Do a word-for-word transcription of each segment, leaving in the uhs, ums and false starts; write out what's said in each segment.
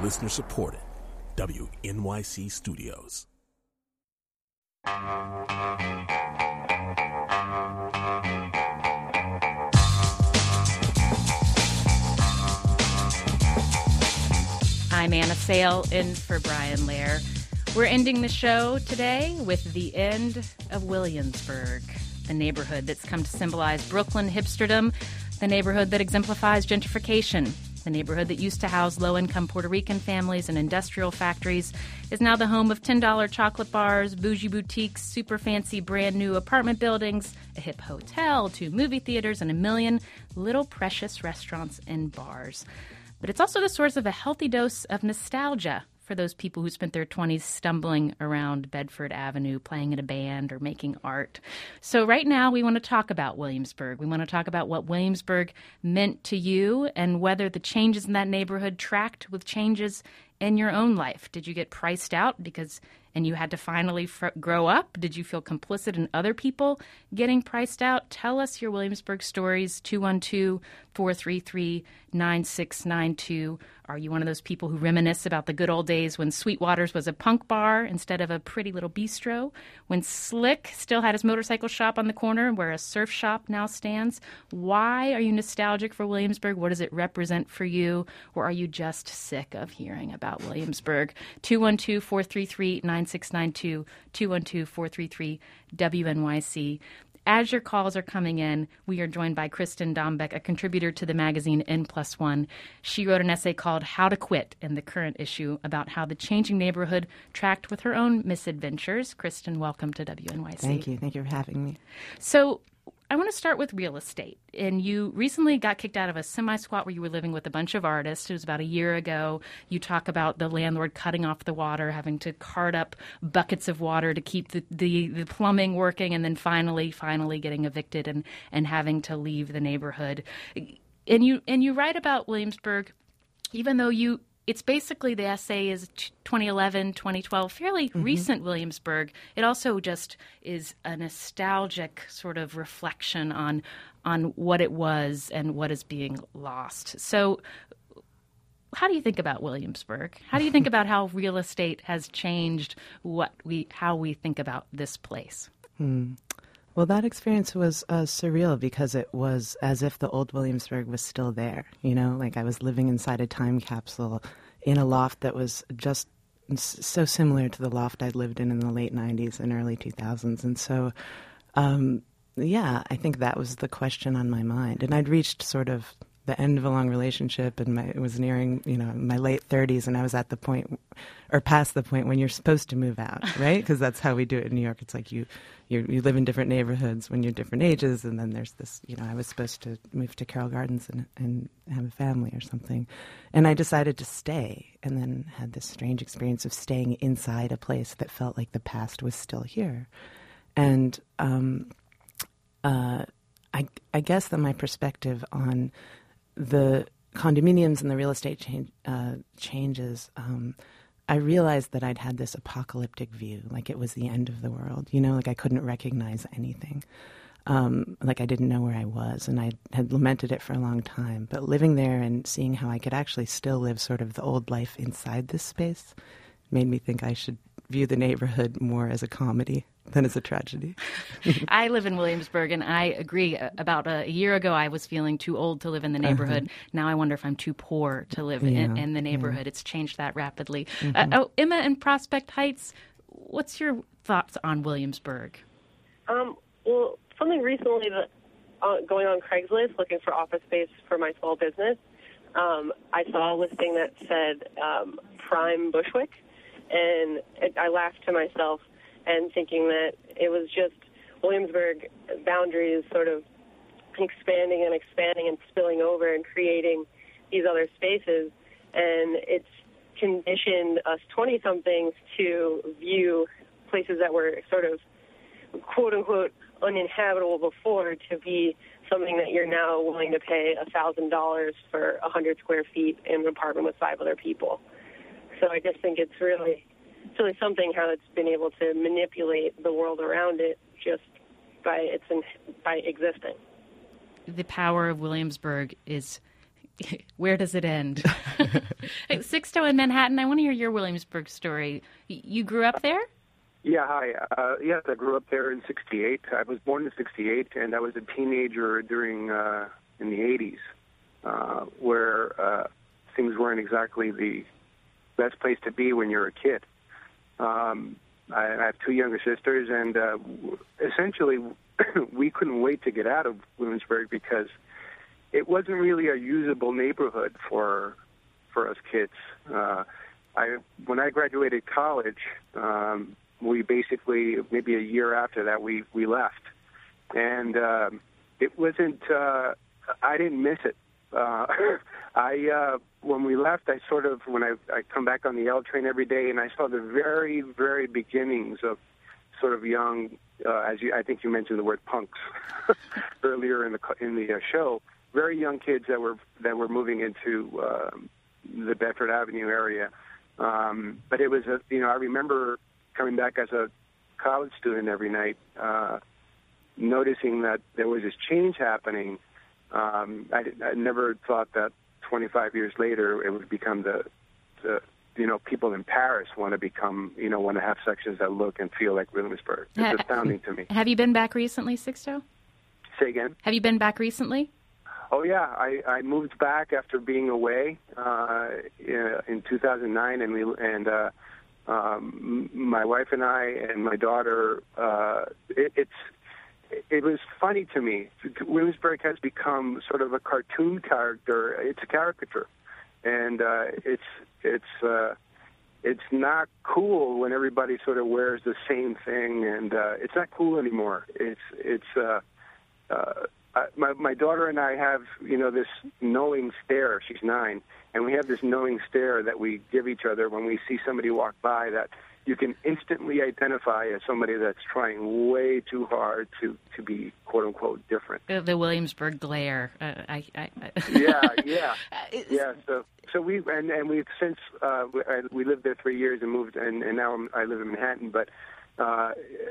Listener supported. W N Y C Studios. I'm Anna Sale, in for Brian Lair. We're ending the show today with the end of Williamsburg, the neighborhood that's come to symbolize Brooklyn hipsterdom, the neighborhood that exemplifies gentrification, the neighborhood that used to house low-income Puerto Rican families and industrial factories is now the home of ten dollar chocolate bars, bougie boutiques, super fancy brand-new apartment buildings, a hip hotel, two movie theaters, and a million little precious restaurants and bars. But it's also the source of a healthy dose of nostalgia for those people who spent their twenties stumbling around Bedford Avenue, playing in a band or making art. So right now we want to talk about Williamsburg. We want to talk about what Williamsburg meant to you and whether the changes in that neighborhood tracked with changes in your own life. Did you get priced out because and you had to finally fr- grow up? Did you feel complicit in other people getting priced out? Tell us your Williamsburg stories, two one two, four three three, nine six nine two. Are you one of those people who reminisce about the good old days when Sweetwater's was a punk bar instead of a pretty little bistro? When Slick still had his motorcycle shop on the corner where a surf shop now stands? Why are you nostalgic for Williamsburg? What does it represent for you? Or are you just sick of hearing about Williamsburg? two one two, four three three, nine six nine two, two one two, four three three, W N Y C. As your calls are coming in, we are joined by Kristen Dombeck, a contributor to the magazine N Plus One. She wrote an essay called How to Quit in the current issue about how the changing neighborhood tracked with her own misadventures. Kristen, welcome to W N Y C. Thank you. Thank you for having me. So I want to start with real estate. And you recently got kicked out of a semi-squat where you were living with a bunch of artists. It was about a year ago. You talk about the landlord cutting off the water, having to cart up buckets of water to keep the, the, the plumbing working, and then finally, finally getting evicted and, and having to leave the neighborhood. And you and you write about Williamsburg, even though you it's basically the essay is twenty eleven, twenty twelve, fairly mm-hmm. recent Williamsburg. It also just is a nostalgic sort of reflection on on what it was and what is being lost. So how do you think about Williamsburg? How do you think about how real estate has changed what we how we think about this place? Hmm. Well, that experience was uh, surreal because it was as if the old Williamsburg was still there. You know, like I was living inside a time capsule in a loft that was just so similar to the loft I'd lived in in the late nineties and early two thousands. And so, um, yeah, I think that was the question on my mind. And I'd reached sort of the end of a long relationship, and my, it was nearing, you know, my late thirties, and I was at the point, or past the point when you're supposed to move out, right? Because that's how we do it in New York. It's like you, you, you live in different neighborhoods when you're different ages, and then there's this, you know, I was supposed to move to Carroll Gardens and, and have a family or something, and I decided to stay, and then had this strange experience of staying inside a place that felt like the past was still here, and um, uh, I, I guess that my perspective on the condominiums and the real estate change, uh, changes, um, I realized that I'd had this apocalyptic view, like it was the end of the world, you know, like I couldn't recognize anything, um, like I didn't know where I was, and I had lamented it for a long time. But living there and seeing how I could actually still live sort of the old life inside this space made me think I should view the neighborhood more as a comedy than as a tragedy. I live in Williamsburg, and I agree. About a year ago, I was feeling too old to live in the neighborhood. Uh-huh. Now I wonder if I'm too poor to live yeah, in, in the neighborhood. Yeah. It's changed that rapidly. Mm-hmm. Uh, oh, Emma in Prospect Heights, what's your thoughts on Williamsburg? Um, well, something recently that uh, going on Craigslist looking for office space for my small business, um, I saw a listing that said um, Prime Bushwick, and it, I laughed to myself and thinking that it was just Williamsburg boundaries sort of expanding and expanding and spilling over and creating these other spaces. And it's conditioned us twenty-somethings to view places that were sort of quote-unquote uninhabitable before to be something that you're now willing to pay one thousand dollars for one hundred square feet in an apartment with five other people. So I just think it's really, it's really something how it's been able to manipulate the world around it just by its by existing. The power of Williamsburg is where does it end? Sixto in Manhattan, I want to hear your Williamsburg story. You grew up there? Yeah, hi. Uh, yes, I grew up there in sixty-eight. I was born in sixty-eight, and I was a teenager during uh, in the eighties, uh, where uh, things weren't exactly the best place to be when you're a kid. Um, I, I have two younger sisters, and uh, essentially we couldn't wait to get out of Williamsburg because it wasn't really a usable neighborhood for for us kids. Uh, I when I graduated college, um, we basically maybe a year after that we we left, and um, it wasn't. Uh, I didn't miss it. Uh, I uh, when we left, I sort of when I I come back on the L train every day, and I saw the very very beginnings of sort of young, uh, as you I think you mentioned the word punks earlier in the in the uh, show. Very young kids that were that were moving into uh, the Bedford Avenue area, um, but it was a you know I remember coming back as a college student every night, uh, noticing that there was this change happening. Um, I, I never thought that twenty-five years later it would become the, the, you know, people in Paris want to become, you know, want to have sections that look and feel like Williamsburg. It's astounding to me. Have you been back recently, Sixto? Say again? Have you been back recently? Oh, yeah. I, I moved back after being away uh, in two thousand nine, and we and uh, um, my wife and I and my daughter, uh, it, it's it was funny to me. Williamsburg has become sort of a cartoon character. It's a caricature, and uh, it's it's uh, it's not cool when everybody sort of wears the same thing, and uh, it's not cool anymore. It's it's uh, uh, my my daughter and I have you know this knowing stare. She's nine, and we have this knowing stare that we give each other when we see somebody walk by that you can instantly identify as somebody that's trying way too hard to, to be quote unquote different. Uh, the Williamsburg glare. Uh, I, I, I yeah, yeah, yeah. So, so we and and we've since uh, we, I, we lived there three years and moved, and, and now I'm, I live in Manhattan. But uh,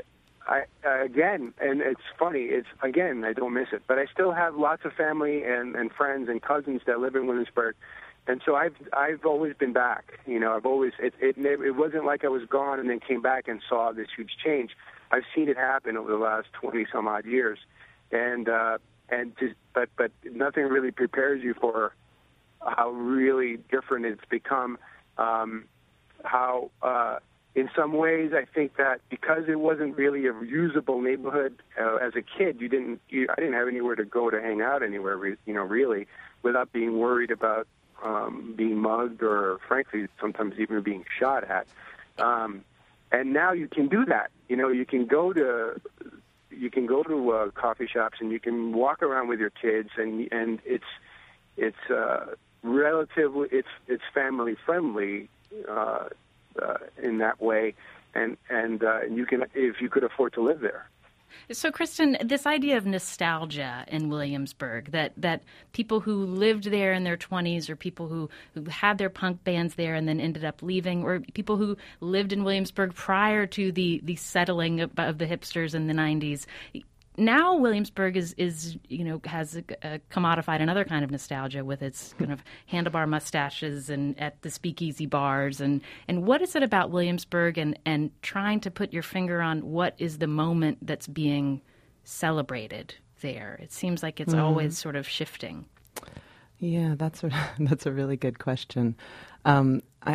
I again, and it's funny. It's again, I don't miss it, but I still have lots of family and, and friends and cousins that live in Williamsburg. And so I've I've always been back. You know, I've always it it it wasn't like I was gone and then came back and saw this huge change. I've seen it happen over the last twenty some odd years, and uh, and just, but but nothing really prepares you for how really different it's become. Um, how uh, in some ways I think that because it wasn't really a usable neighborhood uh, as a kid, you didn't you, I didn't have anywhere to go to hang out anywhere. You know, really, without being worried about Um, being mugged or, frankly, sometimes even being shot at. Um, and now you can do that. You know, you can go to you can go to uh, coffee shops and you can walk around with your kids, and and it's it's uh, relatively it's it's family friendly uh, uh, in that way, and and uh, you can if you could afford to live there. So, Kristen, this idea of nostalgia in Williamsburg, that, that people who lived there in their twenties or people who, who had their punk bands there and then ended up leaving, or people who lived in Williamsburg prior to the, the settling of, of the hipsters in the nineties. Now Williamsburg is, is you know, has a, a commodified another kind of nostalgia with its kind of handlebar mustaches and at the speakeasy bars. And, and what is it about Williamsburg and, and trying to put your finger on what is the moment that's being celebrated there? It seems like it's mm. always sort of shifting. Yeah, that's a, that's a really good question. Um, I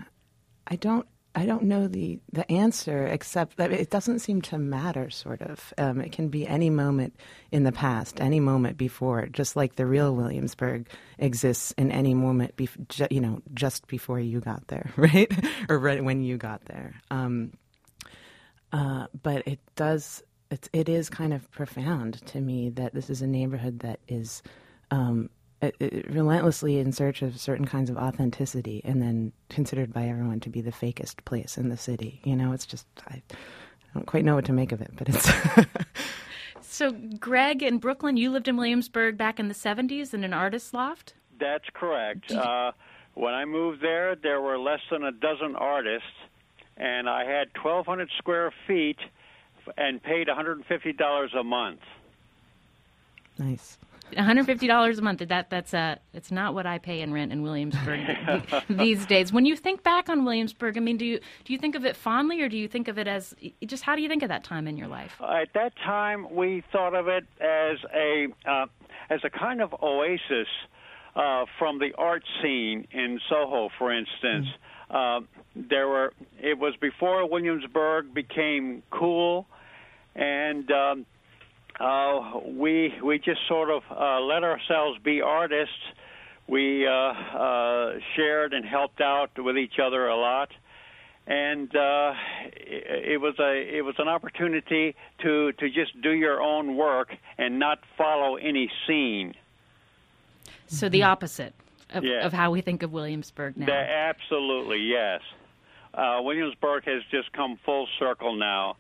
I don't. I don't know the, the answer, except that it doesn't seem to matter, sort of. Um, it can be any moment in the past, any moment before, just like the real Williamsburg exists in any moment, bef- ju- you know, just before you got there, right? Or right when you got there. Um, uh, but it does, it's, it is kind of profound to me that this is a neighborhood that is um, It, it, relentlessly in search of certain kinds of authenticity and then considered by everyone to be the fakest place in the city. You know, it's just, I, I don't quite know what to make of it, but it's... So, Greg, in Brooklyn, you lived in Williamsburg back in the seventies in an artist's loft? That's correct. Uh, when I moved there, there were less than a dozen artists, and I had twelve hundred square feet and paid one hundred fifty dollars a month. Nice. one hundred fifty dollars a month. That that's uh, it's not what I pay in rent in Williamsburg these days. When you think back on Williamsburg, I mean, do you do you think of it fondly, or do you think of it as just how do you think of that time in your life? Uh, at that time, we thought of it as a uh, as a kind of oasis uh, from the art scene in Soho, for instance. Mm. Uh, there were it was before Williamsburg became cool, and um, uh, we we just sort of uh, let ourselves be artists. We uh, uh, shared and helped out with each other a lot, and uh, it, it was a it was an opportunity to to just do your own work and not follow any scene. So the opposite of, yeah. of how we think of Williamsburg now. The, absolutely, yes. Uh, Williamsburg has just come full circle now.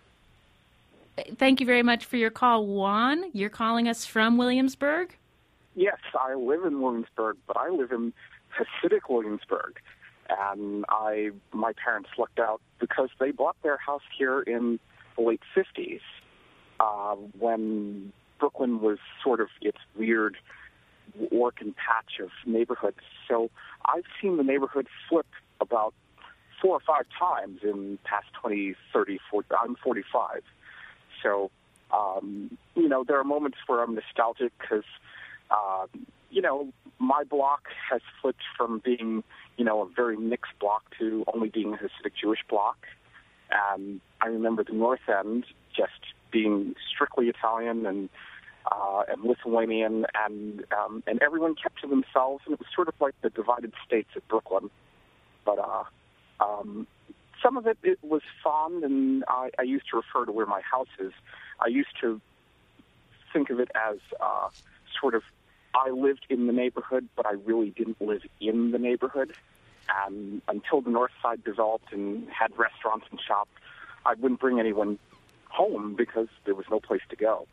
Thank you very much for your call, Juan. You're calling us from Williamsburg? Yes, I live in Williamsburg, but I live in Hasidic Williamsburg. And I, my parents lucked out because they bought their house here in the late fifties uh, when Brooklyn was sort of its weird working patch of neighborhoods. So I've seen the neighborhood flip about four or five times in past twenty, thirty, forty, I'm forty-five. So, um, you know, there are moments where I'm nostalgic because, uh, you know, my block has flipped from being, you know, a very mixed block to only being a Hasidic Jewish block. And I remember the North End just being strictly Italian and uh, and Lithuanian, and um, and everyone kept to themselves, and it was sort of like the divided states of Brooklyn. But uh, um, some of it, it was fond, and I, I used to refer to where my house is. I used to think of it as uh, sort of I lived in the neighborhood, but I really didn't live in the neighborhood. And until the North Side developed and had restaurants and shops, I wouldn't bring anyone home because there was no place to go.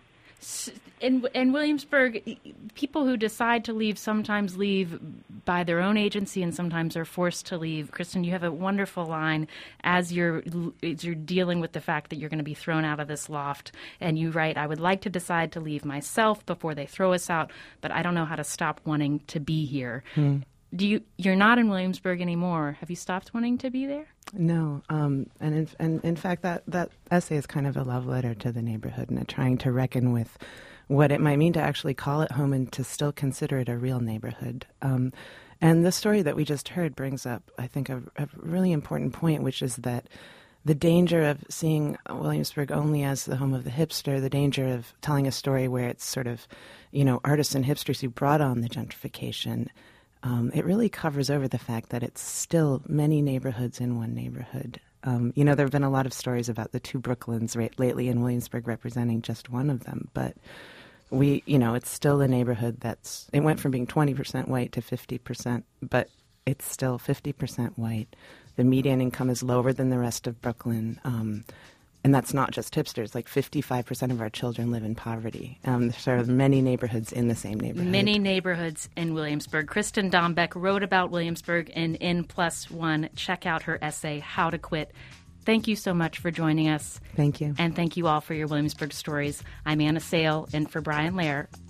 In, in Williamsburg, people who decide to leave sometimes leave by their own agency and sometimes are forced to leave. Kristen, you have a wonderful line as you're, as you're dealing with the fact that you're going to be thrown out of this loft. And you write, I would like to decide to leave myself before they throw us out, but I don't know how to stop wanting to be here. Hmm. Do you, you're not in Williamsburg anymore. Have you stopped wanting to be there? No. Um, and, in, and in fact, that, that essay is kind of a love letter to the neighborhood and trying to reckon with what it might mean to actually call it home and to still consider it a real neighborhood. Um, and the story that we just heard brings up, I think, a, a really important point, which is that the danger of seeing Williamsburg only as the home of the hipster, the danger of telling a story where it's sort of, you know, artists and hipsters who brought on the gentrification. Um, it really covers over the fact that it's still many neighborhoods in one neighborhood. Um, you know, there have been a lot of stories about the two Brooklyns right, lately in Williamsburg representing just one of them. But we, you know, it's still a neighborhood that's, it went from being twenty percent white to fifty percent, but it's still fifty percent white. The median income is lower than the rest of Brooklyn. Um, And that's not just hipsters. Like fifty-five percent of our children live in poverty. Um, there are many neighborhoods in the same neighborhood. Many neighborhoods in Williamsburg. Kristen Dombeck wrote about Williamsburg in N Plus One. Check out her essay, How to Quit. Thank you so much for joining us. Thank you. And thank you all for your Williamsburg stories. I'm Anna Sale, in for Brian Lehrer.